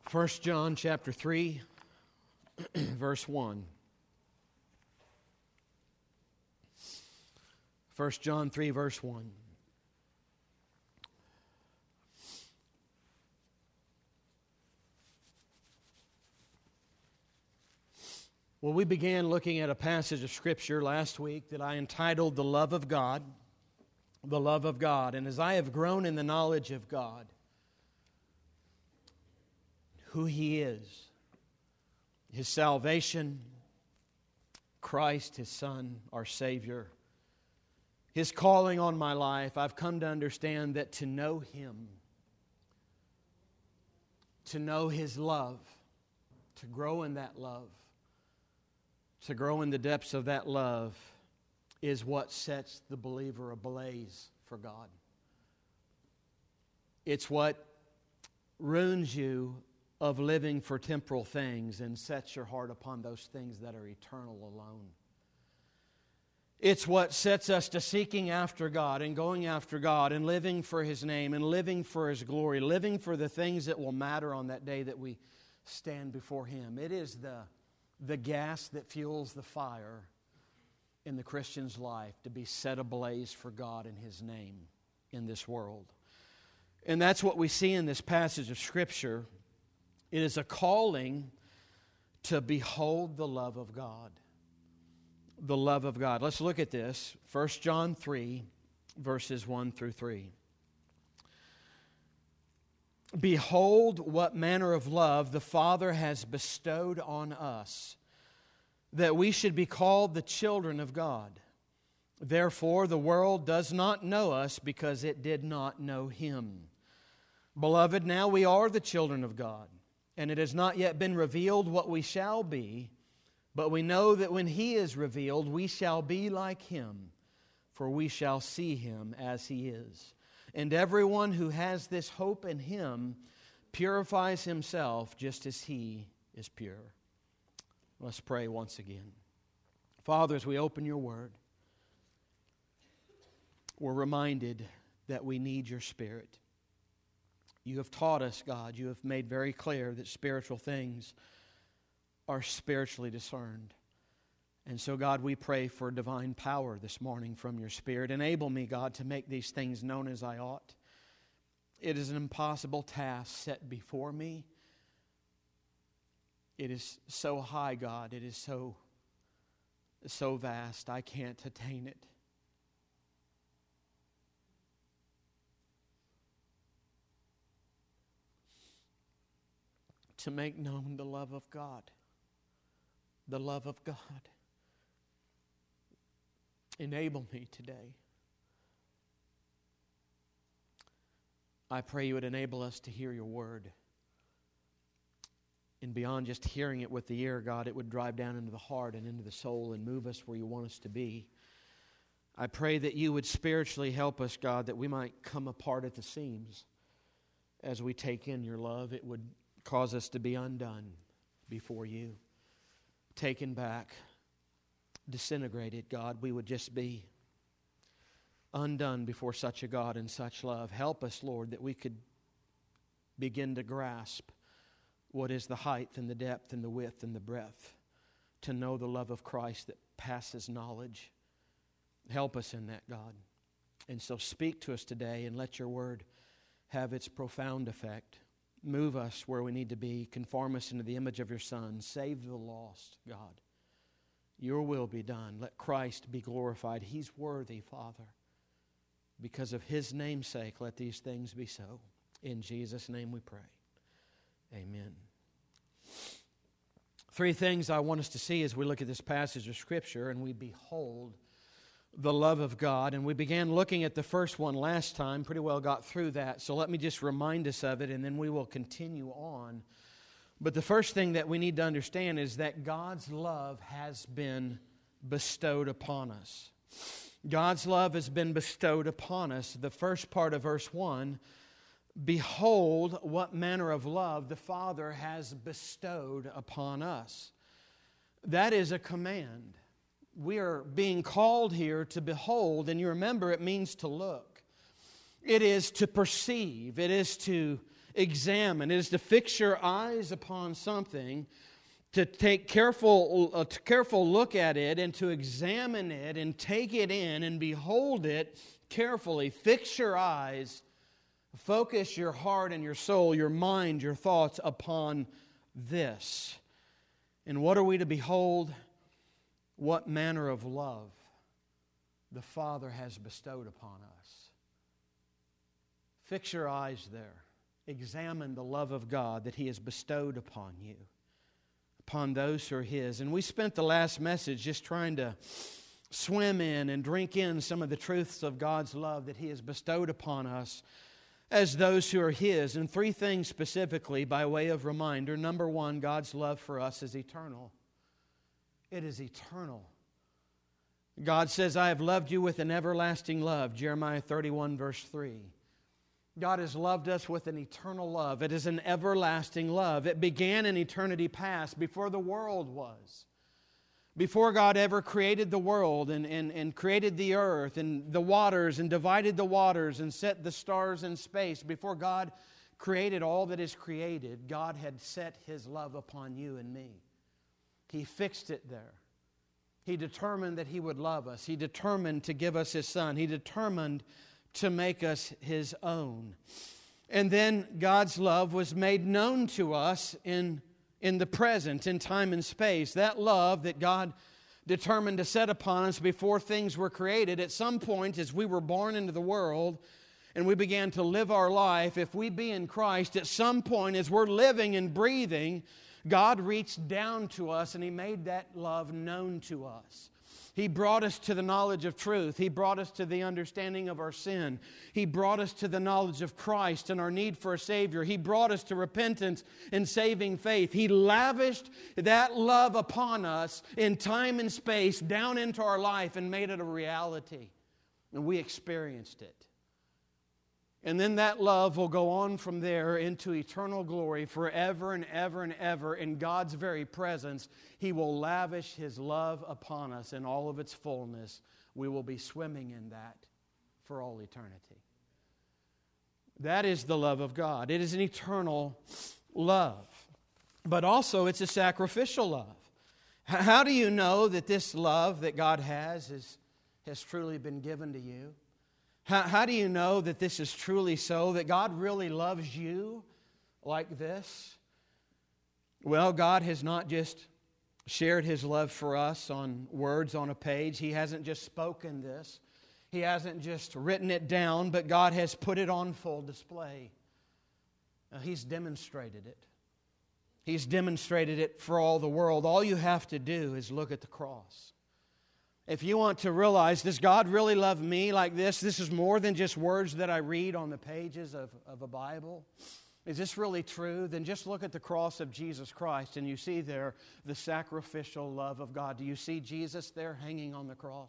1 John chapter 3, verse 1. 1 John 3, verse 1. Well, we began looking at a passage of Scripture last week that I entitled The Love of God. The Love of God. And as I have grown in the knowledge of God, who He is, His salvation, Christ, His Son, our Savior, His calling on my life, I've come to understand that to know Him, to know His love, to grow in that love, to grow in the depths of that love is what sets the believer ablaze for God. It's what ruins you of living for temporal things and sets your heart upon those things that are eternal alone. It's what sets us to seeking after God and going after God and living for His name and living for His glory, living for the things that will matter on that day that we stand before Him. It is the gas that fuels the fire in the Christian's life to be set ablaze for God and His name in this world. And that's what we see in this passage of Scripture. It is a calling to behold the love of God. The love of God. Let's look at this. 1 John 3, verses 1 through 3. Behold what manner of love the Father has bestowed on us, that we should be called the children of God. Therefore the world does not know us because it did not know Him. Beloved, now we are the children of God, and it has not yet been revealed what we shall be, but we know that when He is revealed, we shall be like Him, for we shall see Him as He is. And everyone who has this hope in Him purifies himself just as He is pure. Let's pray once again. Father, as we open Your Word, we're reminded that we need Your Spirit. You have taught us, God, You have made very clear that spiritual things are spiritually discerned. And so, God, we pray for divine power this morning from Your Spirit. Enable me, God, to make these things known as I ought. It is an impossible task set before me. It is so high, God. It is so vast. I can't attain it. To make known the love of God. The love of God. Enable me today. I pray You would enable us to hear Your Word. And beyond just hearing it with the ear, God, it would drive down into the heart and into the soul and move us where You want us to be. I pray that You would spiritually help us, God, that we might come apart at the seams as we take in Your love. It would cause us to be undone before You, taken back, disintegrated, God. We would just be undone before such a God and such love. Help us, Lord, that we could begin to grasp what is the height and the depth and the width and the breadth, to know the love of Christ that passes knowledge. Help us in that, God. And so speak to us today and let Your Word have its profound effect. Move us where we need to be. Conform us into the image of Your Son. Save the lost, God. Your will be done. Let Christ be glorified. He's worthy, Father. Because of His name's sake, let these things be so. In Jesus' name we pray. Amen. Three things I want us to see as we look at this passage of Scripture and we behold the love of God. And we began looking at the first one last time, pretty well got through that. So let me just remind us of it and then we will continue on. But the first thing that we need to understand is that God's love has been bestowed upon us. God's love has been bestowed upon us. The first part of verse 1, behold what manner of love the Father has bestowed upon us. That is a command. We are being called here to behold, and you remember it means to look. It is to perceive. It is to examine. It is to fix your eyes upon something, to take careful look at it and to examine it and take it in and behold it carefully. Fix your eyes, focus your heart and your soul, your mind, your thoughts upon this. And what are we to behold? What manner of love the Father has bestowed upon us. Fix your eyes there. Examine the love of God that He has bestowed upon you, upon those who are His. And we spent the last message just trying to swim in and drink in some of the truths of God's love that He has bestowed upon us as those who are His. And three things specifically by way of reminder. Number one, God's love for us is eternal. It is eternal. God says, I have loved you with an everlasting love. Jeremiah 31 verse 3. God has loved us with an eternal love. It is an everlasting love. It began in eternity past, before the world was. Before God ever created the world and created the earth and the waters and divided the waters and set the stars in space, before God created all that is created, God had set His love upon you and me. He fixed it there. He determined that He would love us. He determined to give us His Son. He determined to make us His own. And then God's love was made known to us in the present, in time and space. That love that God determined to set upon us before things were created, at some point as we were born into the world and we began to live our life, if we be in Christ, at some point as we're living and breathing, God reached down to us and He made that love known to us. He brought us to the knowledge of truth. He brought us to the understanding of our sin. He brought us to the knowledge of Christ and our need for a Savior. He brought us to repentance and saving faith. He lavished that love upon us in time and space down into our life and made it a reality. And we experienced it. And then that love will go on from there into eternal glory forever and ever and ever. In God's very presence, He will lavish His love upon us in all of its fullness. We will be swimming in that for all eternity. That is the love of God. It is an eternal love. But also it's a sacrificial love. How do you know that this love that God has truly been given to you? How do you know that this is truly so, that God really loves you like this? Well, God has not just shared His love for us on words on a page. He hasn't just spoken this. He hasn't just written it down, but God has put it on full display. He's demonstrated it. He's demonstrated it for all the world. All you have to do is look at the cross. If you want to realize, does God really love me like this? This is more than just words that I read on the pages of a Bible. Is this really true? Then just look at the cross of Jesus Christ and you see there the sacrificial love of God. Do you see Jesus there hanging on the cross?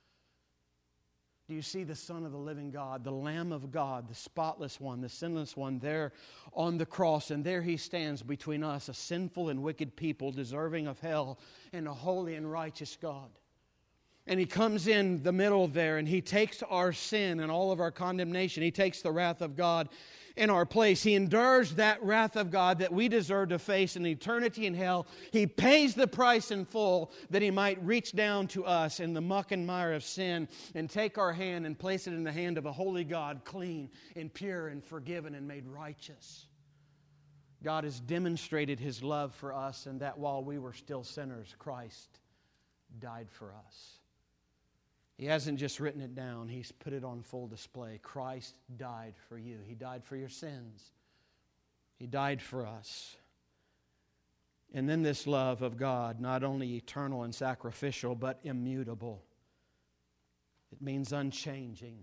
Do you see the Son of the living God, the Lamb of God, the spotless one, the sinless one there on the cross? And there He stands between us, a sinful and wicked people deserving of hell, and a holy and righteous God. And He comes in the middle there and He takes our sin and all of our condemnation. He takes the wrath of God in our place. He endures that wrath of God that we deserve to face in eternity in hell. He pays the price in full that He might reach down to us in the muck and mire of sin and take our hand and place it in the hand of a holy God, clean and pure and forgiven and made righteous. God has demonstrated His love for us, and that while we were still sinners, Christ died for us. He hasn't just written it down. He's put it on full display. Christ died for you. He died for your sins. He died for us. And then this love of God, not only eternal and sacrificial, but immutable. It means unchanging.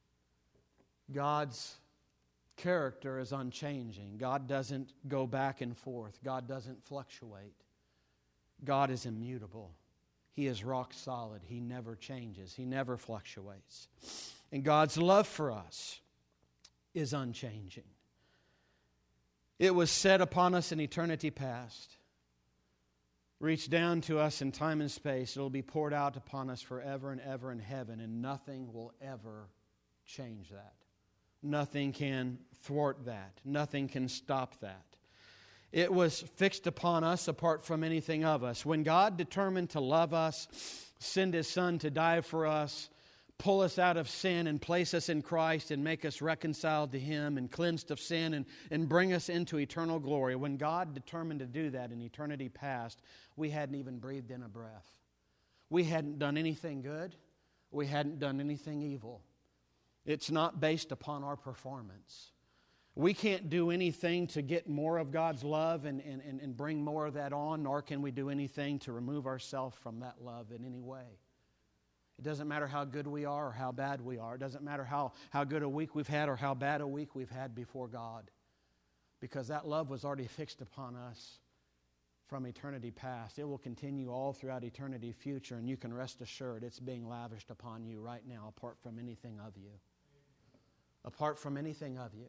God's character is unchanging. God doesn't go back and forth. God doesn't fluctuate. God is immutable. He is rock solid. He never changes. He never fluctuates. And God's love for us is unchanging. It was set upon us in eternity past, reached down to us in time and space. It will be poured out upon us forever and ever in heaven, and nothing will ever change that. Nothing can thwart that. Nothing can stop that. It was fixed upon us apart from anything of us. When God determined to love us, send His Son to die for us, pull us out of sin and place us in Christ and make us reconciled to Him and cleansed of sin and bring us into eternal glory. When God determined to do that in eternity past, we hadn't even breathed in a breath. We hadn't done anything good. We hadn't done anything evil. It's not based upon our performance. We can't do anything to get more of God's love and bring more of that on, nor can we do anything to remove ourselves from that love in any way. It doesn't matter how good we are or how bad we are. It doesn't matter how good a week we've had or how bad a week we've had before God. Because that love was already fixed upon us from eternity past. It will continue all throughout eternity future, and you can rest assured it's being lavished upon you right now apart from anything of you. Apart from anything of you.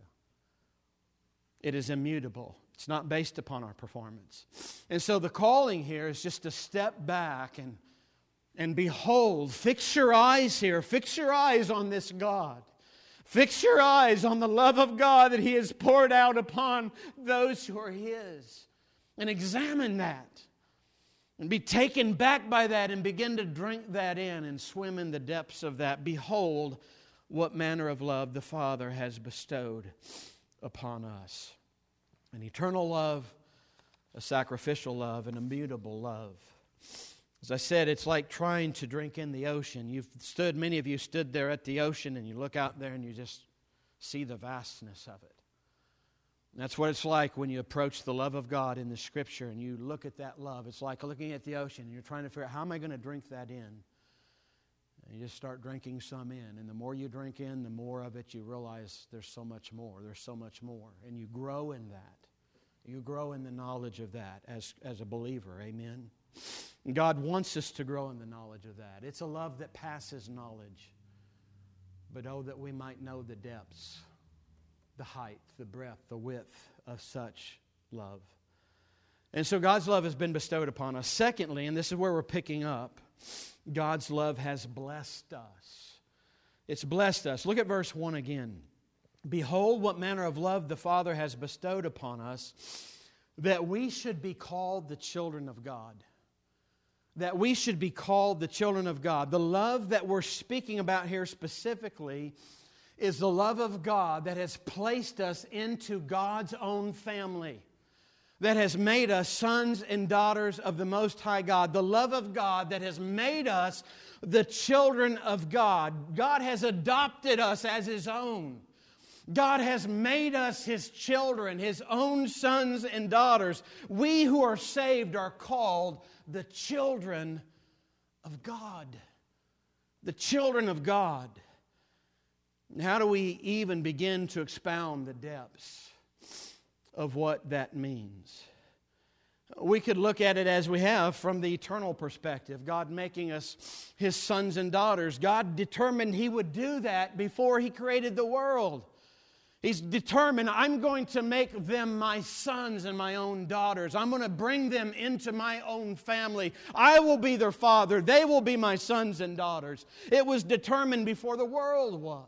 It is immutable. It's not based upon our performance. And so the calling here is just to step back and behold, fix your eyes here. Fix your eyes on this God. Fix your eyes on the love of God that He has poured out upon those who are His. And examine that. And be taken back by that and begin to drink that in and swim in the depths of that. Behold, what manner of love the Father has bestowed upon us. An eternal love, a sacrificial love, an immutable love. As I said, it's like trying to drink in the ocean. Many of you stood there at the ocean and you look out there and you just see the vastness of it. And that's what it's like when you approach the love of God in the Scripture and you look at that love. It's like looking at the ocean and you're trying to figure out, how am I going to drink that in? And you just start drinking some in. And the more you drink in, the more of it you realize there's so much more. There's so much more. And you grow in that. You grow in the knowledge of that as a believer. Amen? And God wants us to grow in the knowledge of that. It's a love that passes knowledge. But oh, that we might know the depths, the height, the breadth, the width of such love. And so God's love has been bestowed upon us. Secondly, and this is where we're picking up, God's love has blessed us. It's blessed us. Look at verse 1 again. Behold, what manner of love the Father has bestowed upon us, that we should be called the children of God. That we should be called the children of God. The love that we're speaking about here specifically is the love of God that has placed us into God's own family, that has made us sons and daughters of the Most High God. The love of God that has made us the children of God. God has adopted us as His own. God has made us His children, His own sons and daughters. We who are saved are called the children of God. The children of God. And how do we even begin to expound the depths of what that means? We could look at it as we have from the eternal perspective. God making us His sons and daughters. God determined He would do that before He created the world. He's determined, I'm going to make them my sons and my own daughters. I'm going to bring them into my own family. I will be their father. They will be my sons and daughters. It was determined before the world was.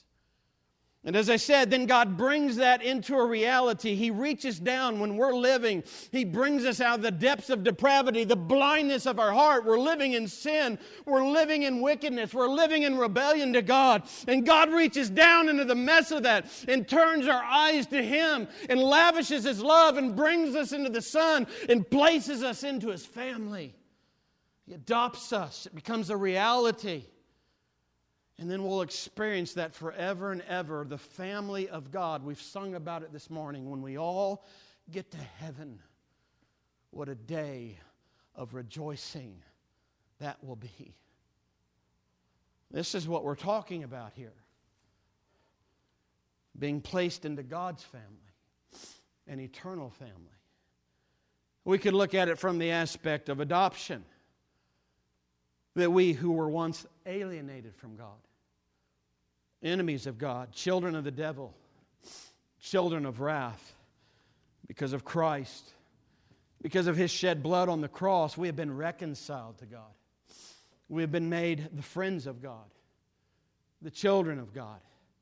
And as I said, then God brings that into a reality. He reaches down when we're living. He brings us out of the depths of depravity, the blindness of our heart. We're living in sin. We're living in wickedness. We're living in rebellion to God. And God reaches down into the mess of that and turns our eyes to Him and lavishes His love and brings us into the Son and places us into His family. He adopts us. It becomes a reality. And then we'll experience that forever and ever, the family of God. We've sung about it this morning. When we all get to heaven, what a day of rejoicing that will be. This is what we're talking about here. Being placed into God's family, an eternal family. We could look at it from the aspect of adoption. That we who were once alienated from God, enemies of God, children of the devil, children of wrath, because of Christ, because of His shed blood on the cross, we have been reconciled to God. We have been made the friends of God, the children of God.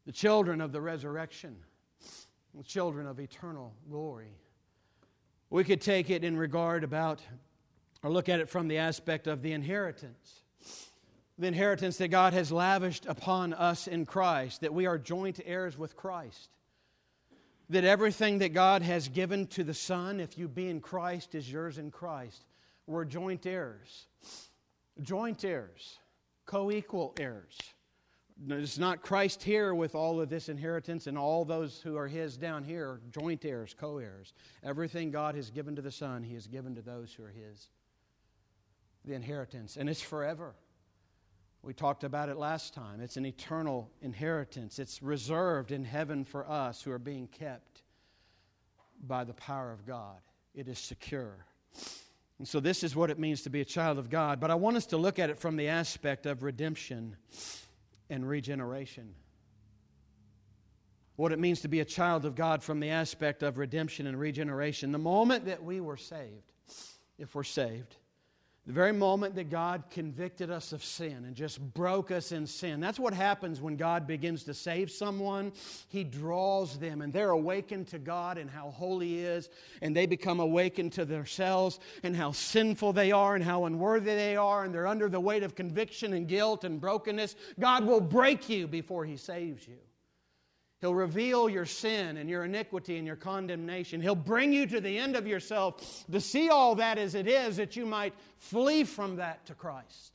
the children of the resurrection, the children of eternal glory. We could take it in regard about, or look at it from the aspect of the inheritance. The inheritance that God has lavished upon us in Christ, that we are joint heirs with Christ. That everything that God has given to the Son, if you be in Christ, is yours in Christ. We're joint heirs. Joint heirs. Co-equal heirs. It's not Christ here with all of this inheritance and all those who are His down here, joint heirs, co-heirs. Everything God has given to the Son, He has given to those who are His. The inheritance. And it's forever. We talked about it last time. It's an eternal inheritance. It's reserved in heaven for us who are being kept by the power of God. It is secure. And so this is what it means to be a child of God. But I want us to look at it from the aspect of redemption and regeneration. What it means to be a child of God from the aspect of redemption and regeneration. The moment that we were saved, if we're saved, the very moment that God convicted us of sin and just broke us in sin. That's what happens when God begins to save someone. He draws them and they're awakened to God and how holy He is. And they become awakened to themselves and how sinful they are and how unworthy they are. And they're under the weight of conviction and guilt and brokenness. God will break you before He saves you. He'll reveal your sin and your iniquity and your condemnation. He'll bring you to the end of yourself to see all that as it is, that you might flee from that to Christ.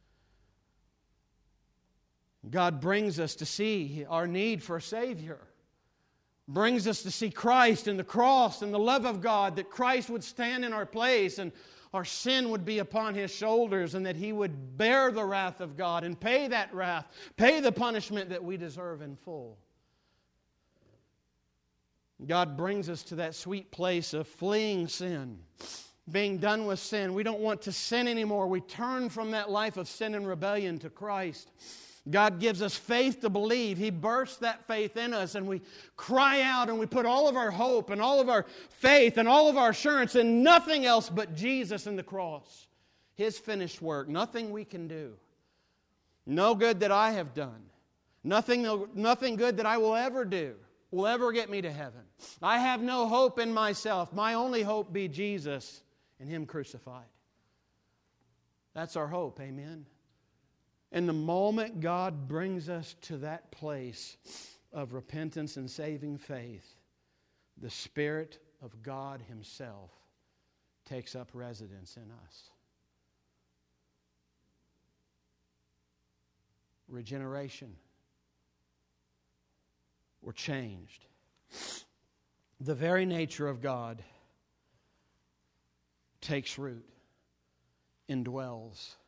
God brings us to see our need for a Savior. Brings us to see Christ and the cross and the love of God, that Christ would stand in our place and our sin would be upon His shoulders, and that He would bear the wrath of God and pay that wrath, pay the punishment that we deserve in full. God brings us to that sweet place of fleeing sin, being done with sin. We don't want to sin anymore. We turn from that life of sin and rebellion to Christ. God gives us faith to believe. He bursts that faith in us, and we cry out and we put all of our hope and all of our faith and all of our assurance in nothing else but Jesus and the cross. His finished work. Nothing we can do. No good that I have done. Nothing good that I will ever do will ever get me to heaven. I have no hope in myself. My only hope be Jesus and Him crucified. That's our hope, amen? And the moment God brings us to that place of repentance and saving faith, the Spirit of God Himself takes up residence in us. Regeneration. We're changed. The very nature of God takes root, indwells.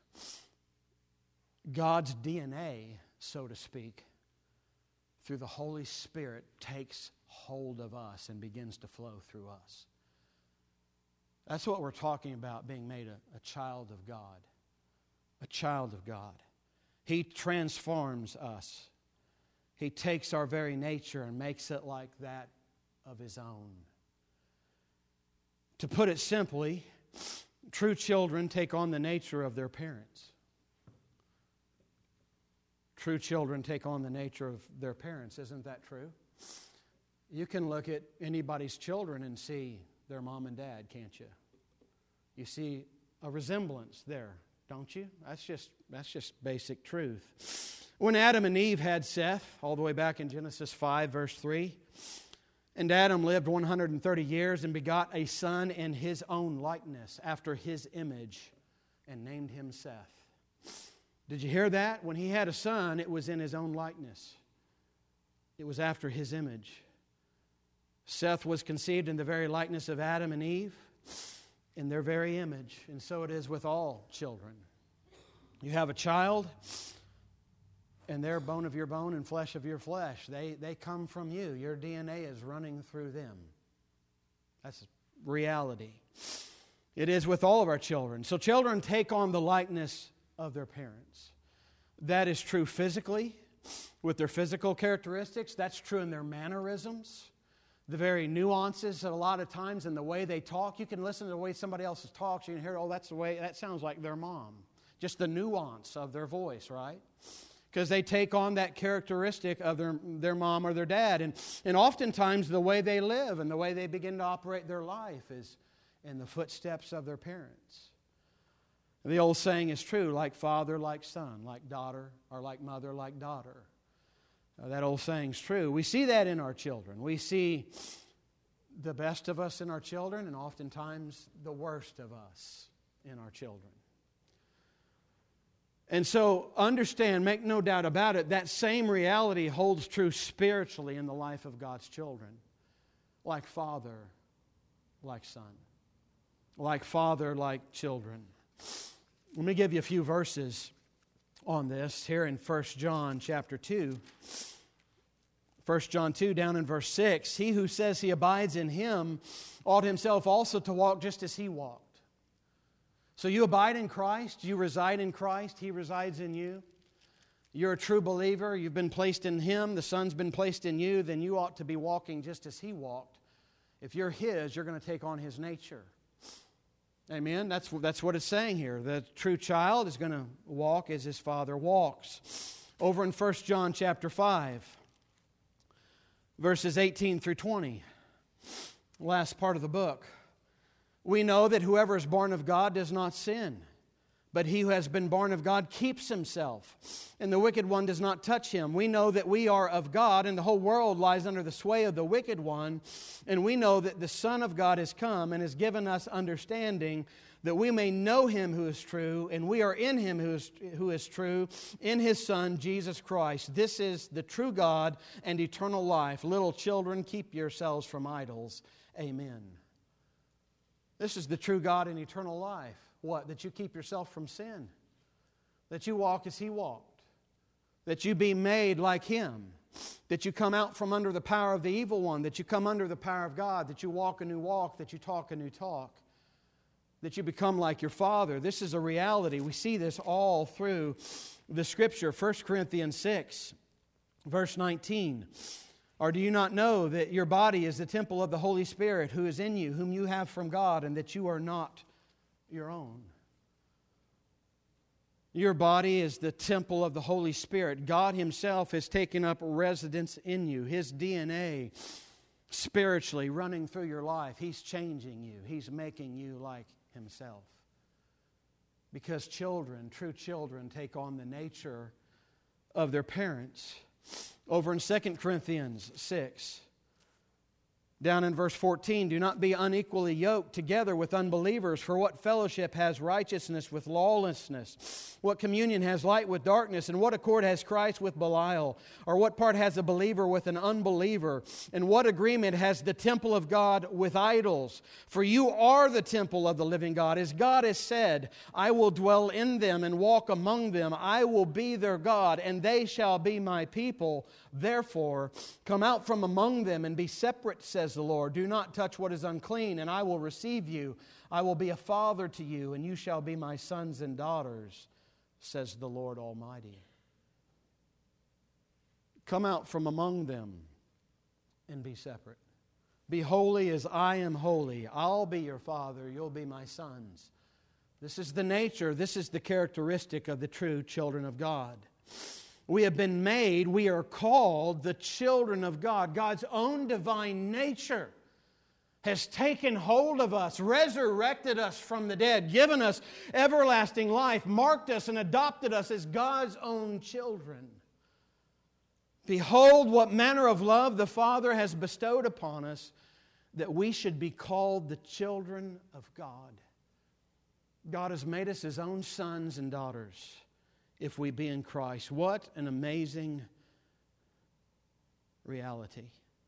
God's DNA, so to speak, through the Holy Spirit takes hold of us and begins to flow through us. That's what we're talking about, being made a child of God. A child of God. He transforms us. He takes our very nature and makes it like that of His own. To put it simply, true children take on the nature of their parents. True children take on the nature of their parents. Isn't that true? You can look at anybody's children and see their mom and dad, can't you? You see a resemblance there, don't you? That's just basic truth. When Adam and Eve had Seth, all the way back in Genesis 5, verse 3, and Adam lived 130 years and begot a son in his own likeness, after his image, and named him Seth. Did you hear that? When he had a son, it was in his own likeness. It was after his image. Seth was conceived in the very likeness of Adam and Eve, in their very image. And so it is with all children. You have a child, and they're bone of your bone and flesh of your flesh. They come from you. Your DNA is running through them. That's reality. It is with all of our children. So children take on the likeness of their parents. That is true physically, with their physical characteristics. That's true in their mannerisms. The very nuances a lot of times in the way they talk. You can listen to the way somebody else talks. You can hear, oh, that's the way, that sounds like their mom. Just the nuance of their voice, right? because they take on that characteristic of their mom or their dad. And oftentimes the way they live and the way they begin to operate their life is in the footsteps of their parents. The old saying is true, like father, like son, like daughter, or like mother, like daughter. That old saying's true. We see that in our children. We see the best of us in our children and oftentimes the worst of us in our children. And so understand, make no doubt about it, that same reality holds true spiritually in the life of God's children. Like father, like son. Like father, like children. Let me give you a few verses on this here in 1 John chapter 2. 1 John 2, down in verse 6, he who says he abides in Him ought himself also to walk just as He walked. So you abide in Christ, you reside in Christ, He resides in you. You're a true believer, you've been placed in Him, the Son's been placed in you, then you ought to be walking just as He walked. If you're His, you're going to take on His nature. Amen? That's what it's saying here. The true child is going to walk as his father walks. Over in 1 John chapter 5, verses 18 through 20, last part of the book. We know that whoever is born of God does not sin, but he who has been born of God keeps himself, and the wicked one does not touch him. We know that we are of God, and the whole world lies under the sway of the wicked one, and we know that the Son of God has come and has given us understanding that we may know Him who is true, and we are in Him who is true, in His Son, Jesus Christ. This is the true God and eternal life. Little children, keep yourselves from idols. Amen. This is the true God and eternal life. What? That you keep yourself from sin. That you walk as He walked. That you be made like Him. That you come out from under the power of the evil one. That you come under the power of God. That you walk a new walk. That you talk a new talk. That you become like your Father. This is a reality. We see this all through the Scripture. 1 Corinthians 6, verse 19. Or do you not know that your body is the temple of the Holy Spirit who is in you, whom you have from God, and that you are not your own? Your body is the temple of the Holy Spirit. God Himself has taken up residence in you. His DNA spiritually running through your life. He's changing you. He's making you like Himself. Because children, true children, take on the nature of their parents. Over in 2 Corinthians 6, down in verse 14, do not be unequally yoked together with unbelievers, for what fellowship has righteousness with lawlessness? What communion has light with darkness? And what accord has Christ with Belial? Or what part has a believer with an unbeliever? And what agreement has the temple of God with idols? For you are the temple of the living God. As God has said, I will dwell in them and walk among them. I will be their God, and they shall be my people. Therefore, come out from among them and be separate, says the Lord. Do not touch what is unclean, and I will receive you. I will be a father to you, and you shall be my sons and daughters, says the Lord Almighty. Come out from among them and be separate. Be holy as I am holy. I'll be your father, you'll be my sons. This is the nature, this is the characteristic of the true children of God. We have been made, we are called the children of God. God's own divine nature has taken hold of us, resurrected us from the dead, given us everlasting life, marked us and adopted us as God's own children. Behold, what manner of love the Father has bestowed upon us, that we should be called the children of God. God has made us His own sons and daughters if we be in Christ. What an amazing reality.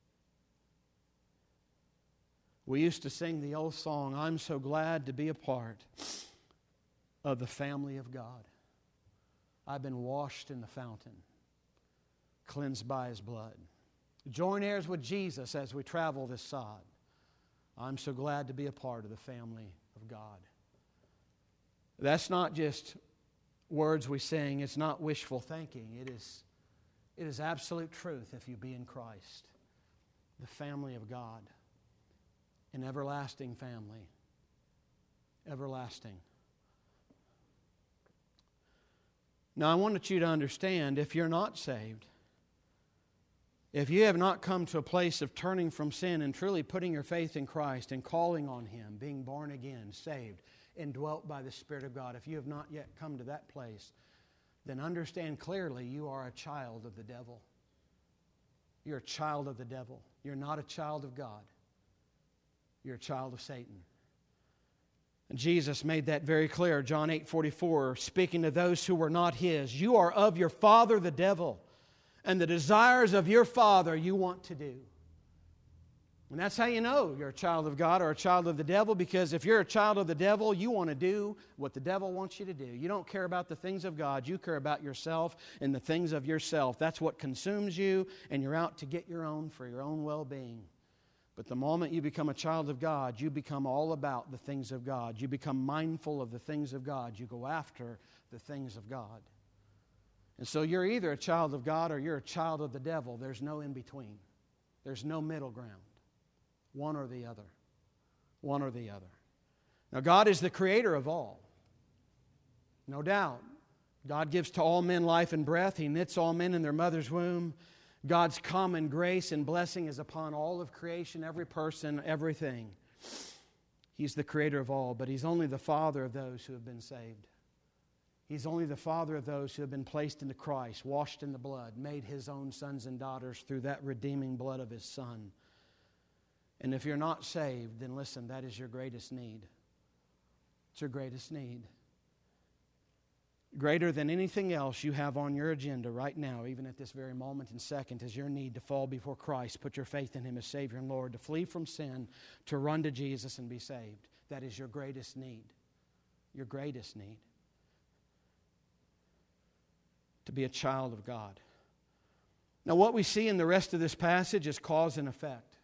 We used to sing the old song, I'm so glad to be a part of the family of God. I've been washed in the fountain, cleansed by His blood. Join heirs with Jesus as we travel this sod. I'm so glad to be a part of the family of God. That's not just words we sing. It's not wishful thinking. It is absolute truth if you be in Christ. The family of God. An everlasting family. Everlasting. Now, I wanted you to understand, if you're not saved, if you have not come to a place of turning from sin and truly putting your faith in Christ and calling on Him, being born again, saved, indwelt by the Spirit of God, if you have not yet come to that place, then understand clearly you are a child of the devil. You're a child of the devil. You're not a child of God. You're a child of Satan. And Jesus made that very clear. John 8:44, speaking to those who were not His. You are of your father the devil, and the desires of your father you want to do. And that's how you know you're a child of God or a child of the devil, because if you're a child of the devil, you want to do what the devil wants you to do. You don't care about the things of God. You care about yourself and the things of yourself. That's what consumes you, and you're out to get your own for your own well-being. But the moment you become a child of God, you become all about the things of God. You become mindful of the things of God. You go after the things of God. And so you're either a child of God or you're a child of the devil. There's no in between. There's no middle ground. One or the other. One or the other. Now, God is the creator of all. No doubt. God gives to all men life and breath. He knits all men in their mother's womb. God's common grace and blessing is upon all of creation, every person, everything. He's the creator of all, but He's only the Father of those who have been saved. He's only the Father of those who have been placed into Christ, washed in the blood, made His own sons and daughters through that redeeming blood of His Son. And if you're not saved, then listen, that is your greatest need. It's your greatest need. Greater than anything else you have on your agenda right now, even at this very moment and second, is your need to fall before Christ, put your faith in Him as Savior and Lord, to flee from sin, to run to Jesus and be saved. That is your greatest need. Your greatest need. To be a child of God. Now, what we see in the rest of this passage is cause and effect.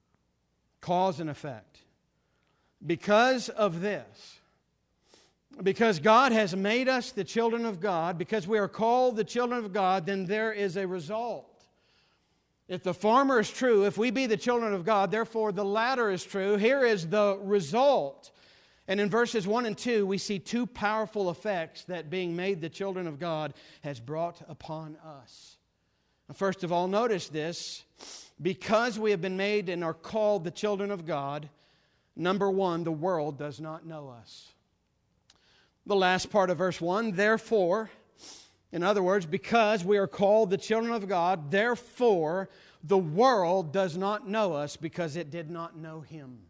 Cause and effect. Because of this, because God has made us the children of God, because we are called the children of God, then there is a result. If the former is true, if we be the children of God, therefore the latter is true. Here is the result. And in verses 1 and 2, we see two powerful effects that being made the children of God has brought upon us. First of all, notice this. Because we have been made and are called the children of God, number one, the world does not know us. The last part of verse 1, therefore, in other words, because we are called the children of God, therefore the world does not know us because it did not know Him.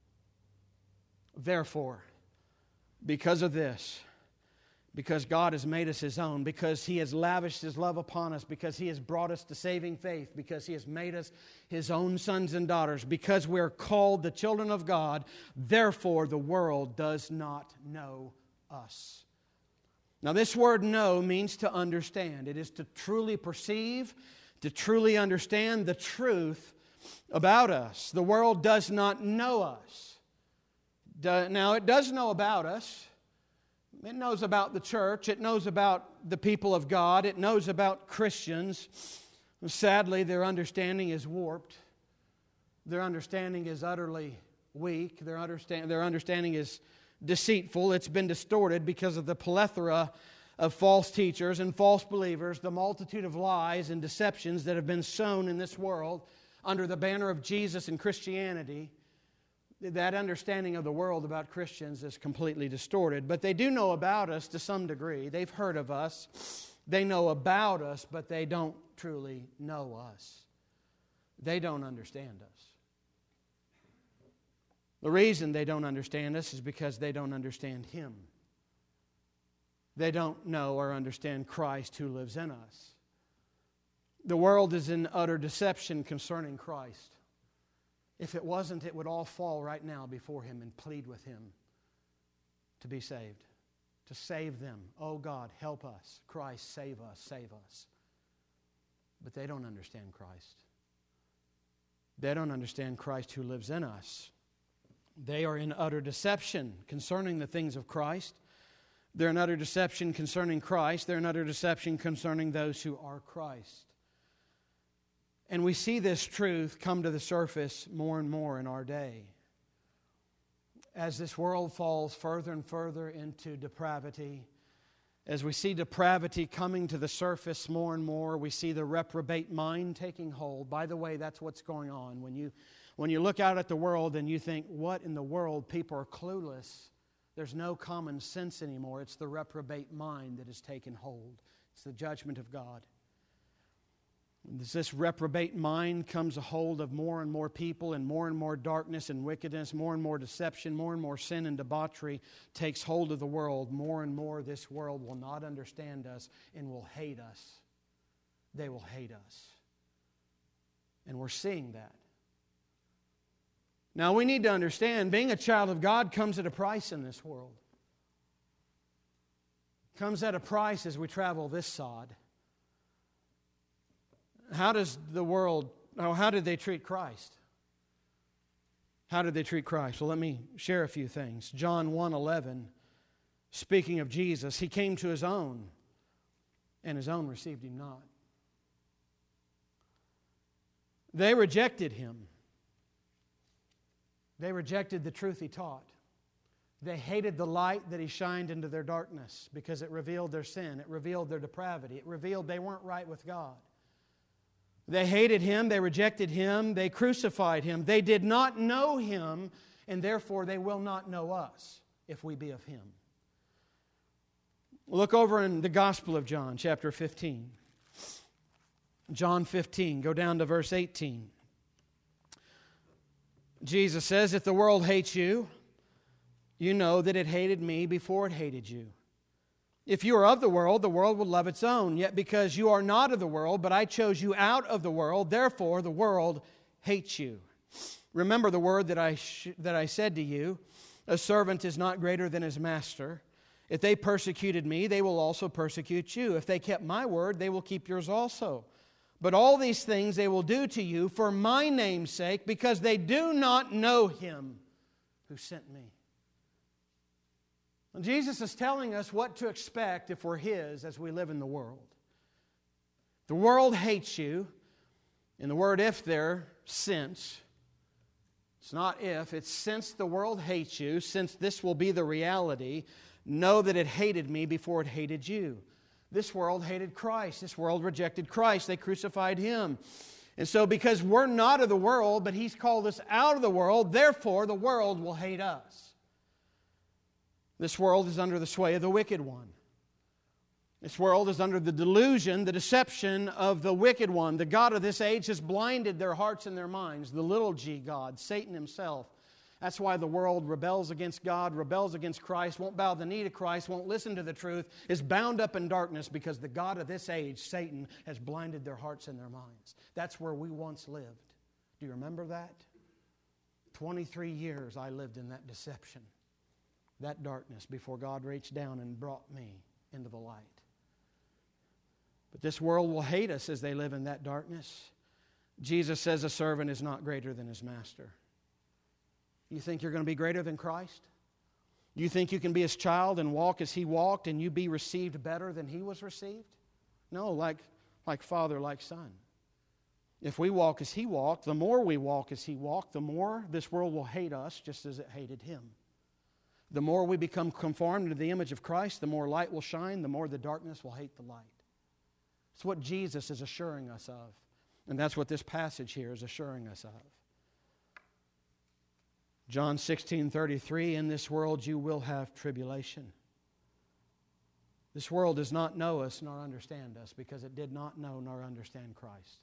Therefore, because of this, because God has made us His own, because He has lavished His love upon us, because He has brought us to saving faith, because He has made us His own sons and daughters, because we are called the children of God, therefore the world does not know us. Now, this word know means to understand. It is to truly perceive, to truly understand the truth about us. The world does not know us. Now, it does know about us. It knows about the church. It knows about the people of God. It knows about Christians. Sadly, their understanding is warped. Their understanding is utterly weak. Their understanding is deceitful. It's been distorted because of the plethora of false teachers and false believers, the multitude of lies and deceptions that have been sown in this world under the banner of Jesus and Christianity. That understanding of the world about Christians is completely distorted. But they do know about us to some degree. They've heard of us. They know about us, but they don't truly know us. They don't understand us. The reason they don't understand us is because they don't understand Him. They don't know or understand Christ who lives in us. The world is in utter deception concerning Christ. If it wasn't, it would all fall right now before Him and plead with Him to be saved, to save them. Oh God, help us. Christ, save us, save us. But they don't understand Christ. They don't understand Christ who lives in us. They are in utter deception concerning the things of Christ. They're in utter deception concerning Christ. They're in utter deception concerning those who are Christ. And we see this truth come to the surface more and more in our day. As this world falls further and further into depravity, As we see depravity coming to the surface more and more, we see the reprobate mind taking hold. By the way, that's what's going on. When you look out at the world and you think, what in the world? People are clueless. There's no common sense anymore. It's the reprobate mind that has taken hold. It's the judgment of God. As this reprobate mind comes a hold of more and more people, and more darkness and wickedness, more and more deception, more and more sin and debauchery takes hold of the world, more and more this world will not understand us and will hate us. They will hate us. And we're seeing that. Now we need to understand, being a child of God comes at a price in this world. Comes at a price as we travel this sod. How did they treat Christ? How did they treat Christ? Well, let me share a few things. John 1:11, speaking of Jesus, He came to His own, and His own received Him not. They rejected Him. They rejected the truth He taught. They hated the light that He shined into their darkness because it revealed their sin. It revealed their depravity. It revealed they weren't right with God. They hated Him, they rejected Him, they crucified Him. They did not know Him, and therefore they will not know us if we be of Him. Look over in the Gospel of John, chapter 15. John 15, go down to verse 18. Jesus says, if the world hates you, you know that it hated me before it hated you. If you are of the world will love its own. Yet because you are not of the world, but I chose you out of the world, therefore the world hates you. Remember the word that I said to you, a servant is not greater than his master. If they persecuted me, they will also persecute you. If they kept my word, they will keep yours also. But all these things they will do to you for my name's sake, because they do not know Him who sent me. Jesus is telling us what to expect if we're His as we live in the world. The world hates you. And the word if there, since. It's not if, it's since the world hates you, since this will be the reality, know that it hated me before it hated you. This world hated Christ. This world rejected Christ. They crucified Him. And so because we're not of the world, but He's called us out of the world, therefore the world will hate us. This world is under the sway of the wicked one. This world is under the delusion, the deception of the wicked one. The god of this age has blinded their hearts and their minds. The little g God, Satan himself. That's why the world rebels against God, rebels against Christ, won't bow the knee to Christ, won't listen to the truth, is bound up in darkness because the god of this age, Satan, has blinded their hearts and their minds. That's where we once lived. Do you remember that? 23 years I lived in that deception, that darkness, before God reached down and brought me into the light. But this world will hate us as they live in that darkness. Jesus says a servant is not greater than his master. You think you're going to be greater than Christ? You think you can be His child and walk as He walked and you be received better than He was received? No, like Father, like Son. If we walk as He walked, the more we walk as He walked, the more this world will hate us just as it hated Him. The more we become conformed to the image of Christ, the more light will shine, the more the darkness will hate the light. It's what Jesus is assuring us of. And that's what this passage here is assuring us of. John 16:33, in this world you will have tribulation. This world does not know us nor understand us because it did not know nor understand Christ.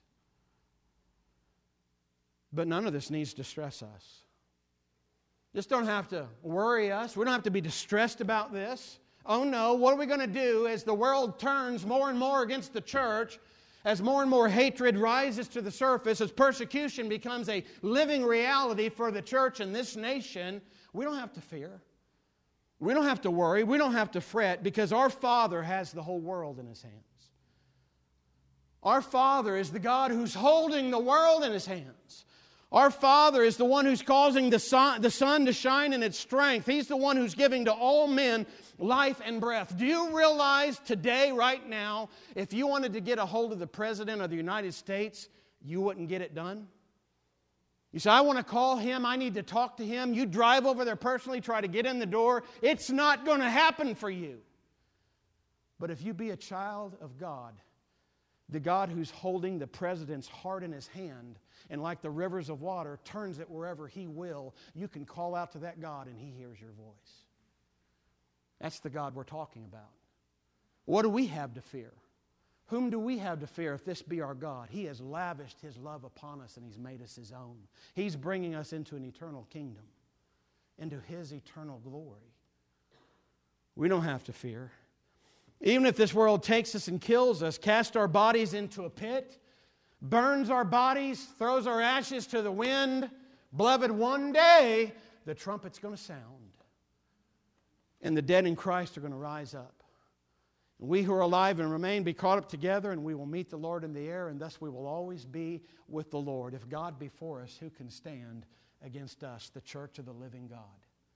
But none of this needs to stress us. This don't have to worry us. We don't have to be distressed about this. Oh no, what are we going to do as the world turns more and more against the church, as more and more hatred rises to the surface, as persecution becomes a living reality for the church in this nation? We don't have to fear. We don't have to worry. We don't have to fret because our Father has the whole world in His hands. Our Father is the God who's holding the world in His hands. Our Father is the one who's causing the sun to shine in its strength. He's the one who's giving to all men life and breath. Do you realize today, right now, if you wanted to get a hold of the President of the United States, you wouldn't get it done? You say, I want to call him, I need to talk to him. You drive over there personally, try to get in the door. It's not going to happen for you. But if you be a child of God, the God who's holding the president's heart in His hand, and like the rivers of water, turns it wherever He will, you can call out to that God and He hears your voice. That's the God we're talking about. What do we have to fear? Whom do we have to fear if this be our God? He has lavished His love upon us and He's made us His own. He's bringing us into an eternal kingdom, into His eternal glory. We don't have to fear. Even if this world takes us and kills us, casts our bodies into a pit, burns our bodies, throws our ashes to the wind, beloved, one day the trumpet's going to sound. And the dead in Christ are going to rise up. And we who are alive and remain be caught up together, and we will meet the Lord in the air, and thus we will always be with the Lord. If God be for us, who can stand against us, the church of the living God?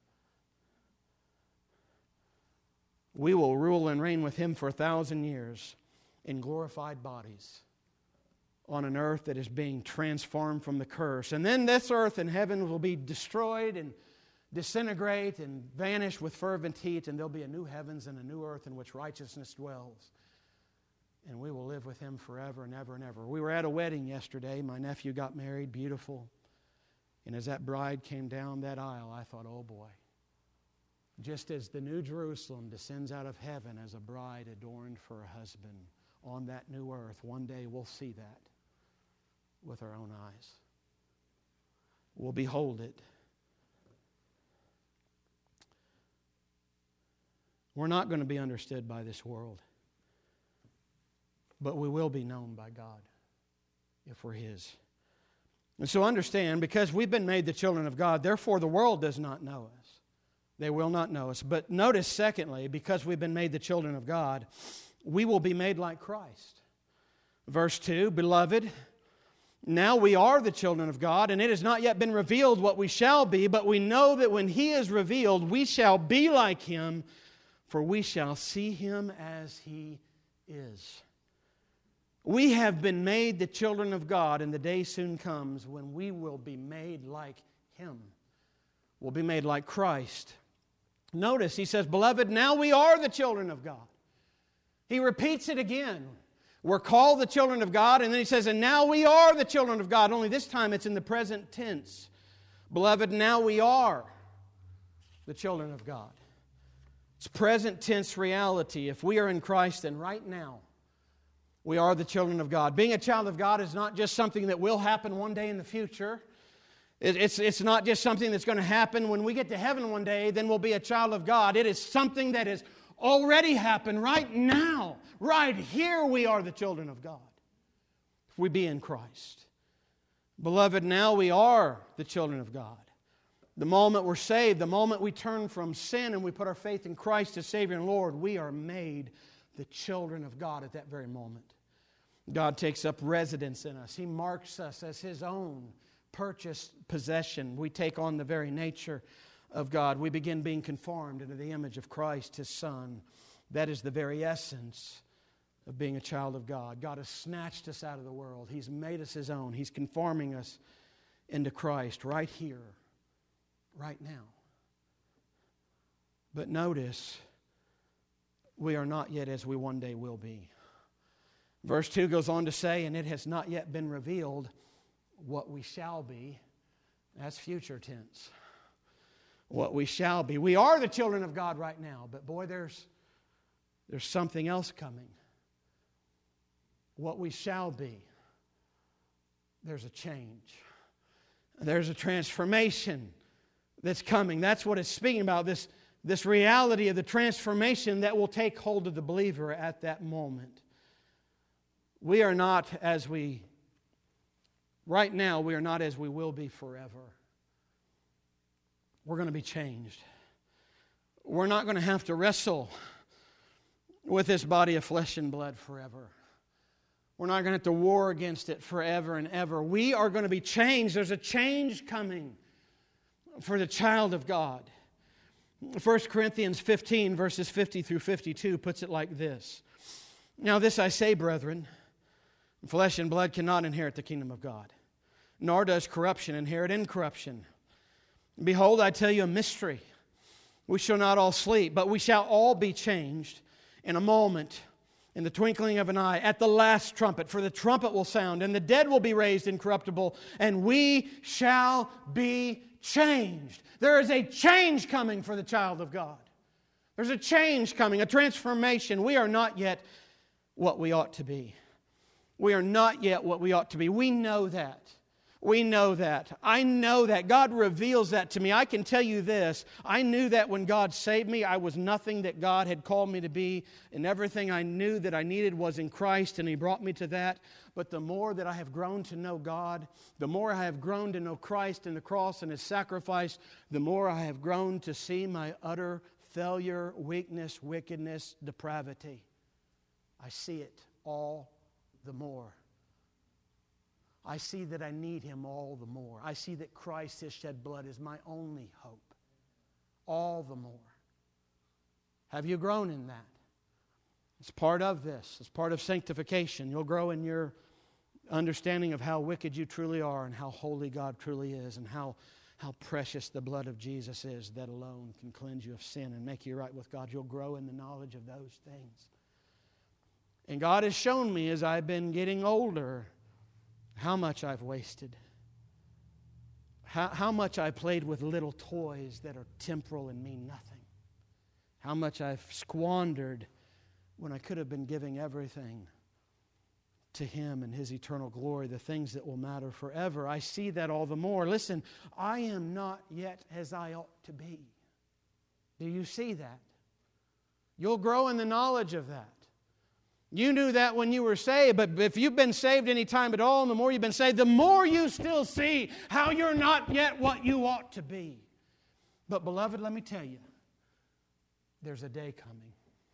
We will rule and reign with Him for 1,000 years in glorified bodies on an earth that is being transformed from the curse. And then this earth and heaven will be destroyed and disintegrate and vanish with fervent heat, and there'll be a new heavens and a new earth in which righteousness dwells. And we will live with Him forever and ever and ever. We were at a wedding yesterday. My nephew got married, beautiful. And as that bride came down that aisle, I thought, oh boy. Just as the New Jerusalem descends out of heaven as a bride adorned for a husband on that new earth, one day we'll see that with our own eyes. We'll behold it. We're not going to be understood by this world, but we will be known by God if we're His. And so understand, because we've been made the children of God, therefore the world does not know us. They will not know us. But notice, secondly, because we've been made the children of God, we will be made like Christ. Verse 2, Beloved, now we are the children of God, and it has not yet been revealed what we shall be, but we know that when He is revealed, we shall be like Him, for we shall see Him as He is. We have been made the children of God, and the day soon comes when we will be made like Him. We'll be made like Christ. Notice, he says, Beloved, now we are the children of God. He repeats it again. We're called the children of God, and then he says, and now we are the children of God. Only this time it's in the present tense. Beloved, now we are the children of God. It's present tense reality. If we are in Christ, then right now we are the children of God. Being a child of God is not just something that will happen one day in the future. It's not just something that's going to happen when we get to heaven one day, then we'll be a child of God. It is something that has already happened right now. Right here we are the children of God. If we be in Christ. Beloved, now we are the children of God. The moment we're saved, the moment we turn from sin and we put our faith in Christ as Savior and Lord, we are made the children of God at that very moment. God takes up residence in us. He marks us as His own purchased possession. We take on the very nature of God. We begin being conformed into the image of Christ, His Son. That is the very essence of being a child of God. God has snatched us out of the world. He's made us His own. He's conforming us into Christ right here, right now. But notice, we are not yet as we one day will be. Verse 2 goes on to say, and it has not yet been revealed what we shall be. That's future tense. What we shall be. We are the children of God right now, but boy, there's something else coming. What we shall be. There's a change. There's a transformation that's coming. That's what it's speaking about, this reality of the transformation that will take hold of the believer at that moment. We are not as we Right now, we are not as we will be forever. We're going to be changed. We're not going to have to wrestle with this body of flesh and blood forever. We're not going to have to war against it forever and ever. We are going to be changed. There's a change coming for the child of God. 1 Corinthians 15, verses 50 through 52 puts it like this. Now this I say, brethren, flesh and blood cannot inherit the kingdom of God, nor does corruption inherit incorruption. Behold, I tell you a mystery. We shall not all sleep, but we shall all be changed in a moment, in the twinkling of an eye, at the last trumpet, for the trumpet will sound, and the dead will be raised incorruptible, and we shall be changed. There is a change coming for the child of God. There's a change coming, a transformation. We are not yet what we ought to be. We are not yet what we ought to be. We know that. We know that. I know that. God reveals that to me. I can tell you this. I knew that when God saved me, I was nothing that God had called me to be, and everything I knew that I needed was in Christ, and He brought me to that. But the more that I have grown to know God, the more I have grown to know Christ and the cross and His sacrifice, the more I have grown to see my utter failure, weakness, wickedness, depravity. I see it all the more. I see that I need Him all the more. I see that Christ, His shed blood, is my only hope. All the more. Have you grown in that? It's part of this. It's part of sanctification. You'll grow in your understanding of how wicked you truly are and how holy God truly is and how precious the blood of Jesus is that alone can cleanse you of sin and make you right with God. You'll grow in the knowledge of those things. And God has shown me as I've been getting older how much I've wasted. How much I played with little toys that are temporal and mean nothing. How much I've squandered when I could have been giving everything to Him and His eternal glory, the things that will matter forever. I see that all the more. Listen, I am not yet as I ought to be. Do you see that? You'll grow in the knowledge of that. You knew that when you were saved, but if you've been saved any time at all, and the more you've been saved, the more you still see how you're not yet what you ought to be. But beloved, let me tell you, there's a day coming.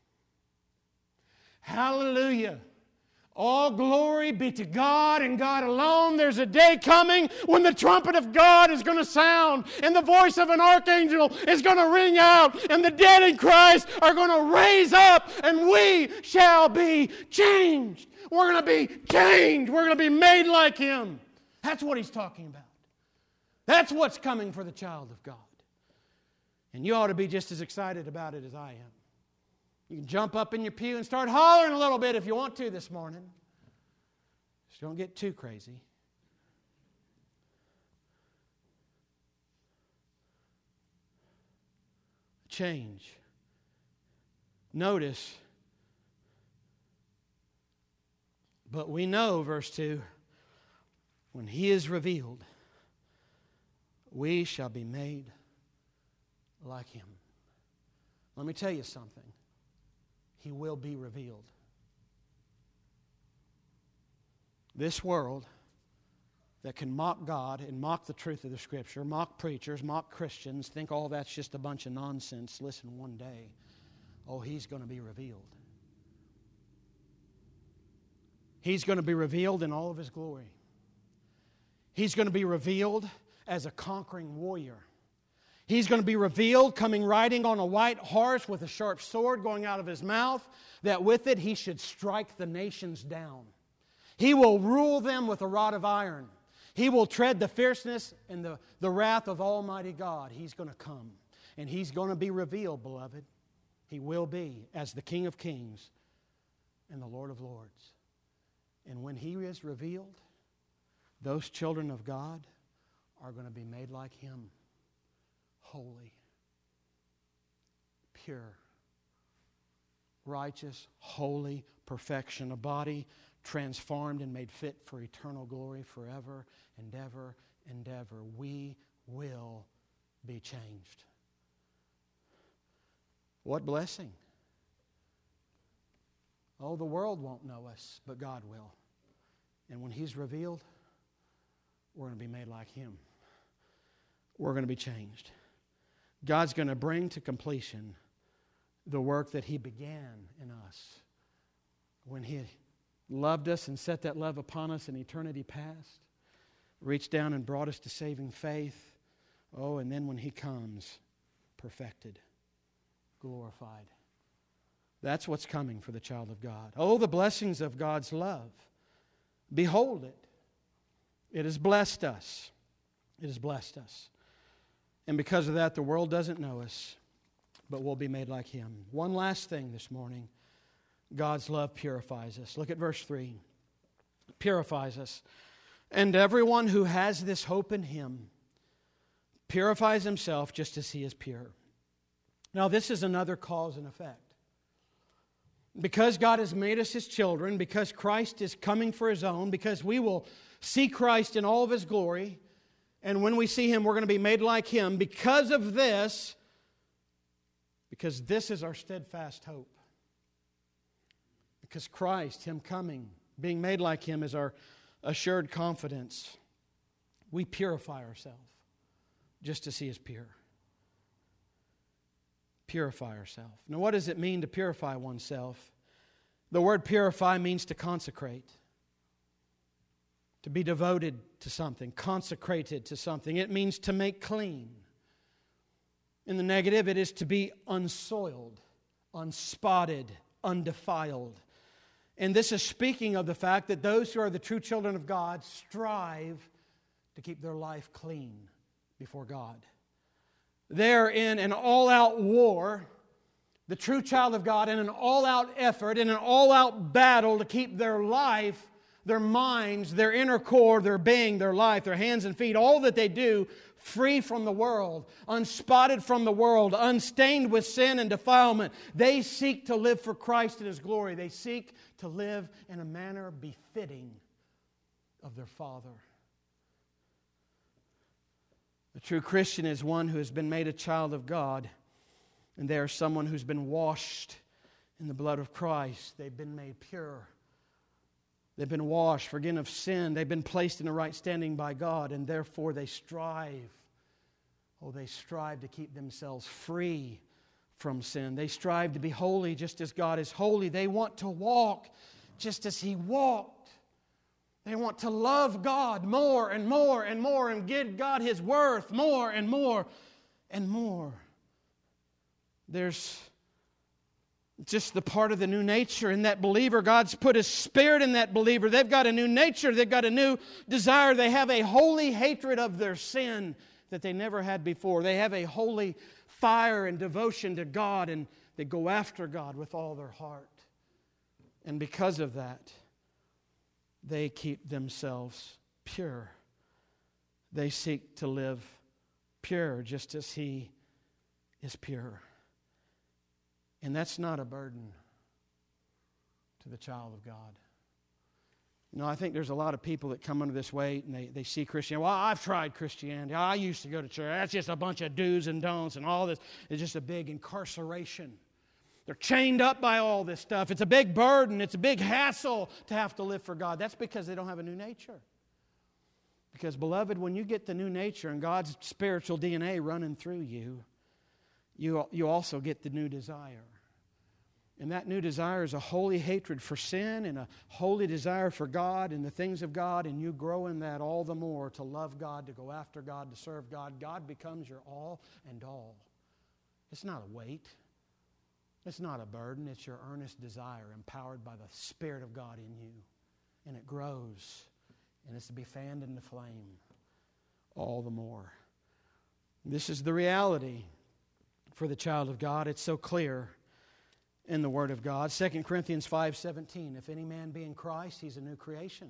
Hallelujah. All glory be to God and God alone. There's a day coming when the trumpet of God is going to sound and the voice of an archangel is going to ring out and the dead in Christ are going to raise up and we shall be changed. We're going to be changed. We're going to be made like Him. That's what He's talking about. That's what's coming for the child of God. And you ought to be just as excited about it as I am. You can jump up in your pew and start hollering a little bit if you want to this morning. Just don't get too crazy. Change. Notice, but we know, verse 2, when He is revealed, we shall be made like Him. Let me tell you something. He will be revealed. This world that can mock God and mock the truth of the Scripture, mock preachers, mock Christians, think all that's just a bunch of nonsense. Listen, one day, He's going to be revealed. He's going to be revealed in all of His glory. He's going to be revealed as a conquering warrior. He's going to be revealed coming riding on a white horse with a sharp sword going out of His mouth, that with it He should strike the nations down. He will rule them with a rod of iron. He will tread the fierceness and the wrath of Almighty God. He's going to come. And He's going to be revealed, beloved. He will be as the King of Kings and the Lord of Lords. And when He is revealed, those children of God are going to be made like Him. Holy, pure, righteous, holy, perfection, a body transformed and made fit for eternal glory forever and ever and ever. We will be changed. What blessing. Oh, the world won't know us, but God will. And when He's revealed, we're going to be made like Him. We're going to be changed. God's going to bring to completion the work that He began in us when He loved us and set that love upon us in eternity past, reached down and brought us to saving faith. Oh, and then when He comes, perfected, glorified. That's what's coming for the child of God. Oh, the blessings of God's love. Behold it. It has blessed us. It has blessed us. And because of that, the world doesn't know us, but we'll be made like Him. One last thing this morning. God's love purifies us. Look at verse 3. Purifies us. And everyone who has this hope in Him purifies himself just as He is pure. Now, this is another cause and effect. Because God has made us His children, because Christ is coming for His own, because we will see Christ in all of His glory, and when we see Him, we're going to be made like Him. Because of this, because this is our steadfast hope. Because Christ, Him coming, being made like Him, is our assured confidence. We purify ourselves just as He is pure. Purify ourselves. Now, what does it mean to purify oneself? The word purify means to consecrate. To be devoted to something, consecrated to something. It means to make clean. In the negative, it is to be unsoiled, unspotted, undefiled. And this is speaking of the fact that those who are the true children of God strive to keep their life clean before God. They're in an all-out war, the true child of God, in an all-out effort, in an all-out battle to keep their life, their minds, their inner core, their being, their life, their hands and feet, all that they do, free from the world, unspotted from the world, unstained with sin and defilement. They seek to live for Christ in His glory. They seek to live in a manner befitting of their Father. A true Christian is one who has been made a child of God, and they are someone who's been washed in the blood of Christ. They've been made pure. They've been washed, forgiven of sin. They've been placed in a right standing by God, and therefore they strive. They strive to keep themselves free from sin. They strive to be holy just as God is holy. They want to walk just as He walked. They want to love God more and more and more and give God His worth more and more and more. There's just the part of the new nature in that believer. God's put His Spirit in that believer. They've got a new nature. They've got a new desire. They have a holy hatred of their sin that they never had before. They have a holy fire and devotion to God, and they go after God with all their heart. And because of that, they keep themselves pure. They seek to live pure just as He is pure. And that's not a burden to the child of God. You know, I think there's a lot of people that come under this weight and they see Christianity. Well, I've tried Christianity. I used to go to church. That's just a bunch of do's and don'ts, and all this is just a big incarceration. They're chained up by all this stuff. It's a big burden. It's a big hassle to have to live for God. That's because they don't have a new nature. Because, beloved, when you get the new nature and God's spiritual DNA running through you, you also get the new desire. And that new desire is a holy hatred for sin and a holy desire for God and the things of God, and you grow in that all the more to love God, to go after God, to serve God. God becomes your all and all. It's not a weight. It's not a burden. It's your earnest desire empowered by the Spirit of God in you. And it grows, and it's to be fanned into flame all the more. This is the reality for the child of God. It's so clear in the Word of God. 2 Corinthians 5:17, if any man be in Christ, he's a new creation.